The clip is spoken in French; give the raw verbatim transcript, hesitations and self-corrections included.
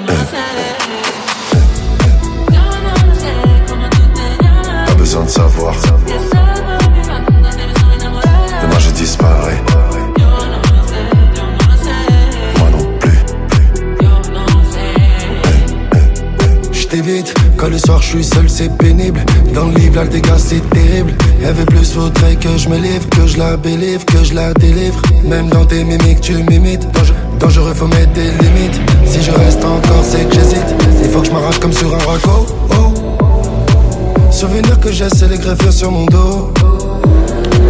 Pas besoin de savoir. Demain je disparais. Moi non plus. J't'évite, quand le soir je suis seul c'est pénible. Dans le livre là le dégât c'est terrible. Elle veut plus, faudrait que je me livre, que je la bélivre, que je la délivre. Même dans tes mimiques tu m'imites. Dangereux, dangereux faut mettre des limites. Si je reste encore c'est que j'hésite. Il faut que je m'arrache comme sur un raco. Oh. Souvenir que j'ai c'est les greffures sur mon dos.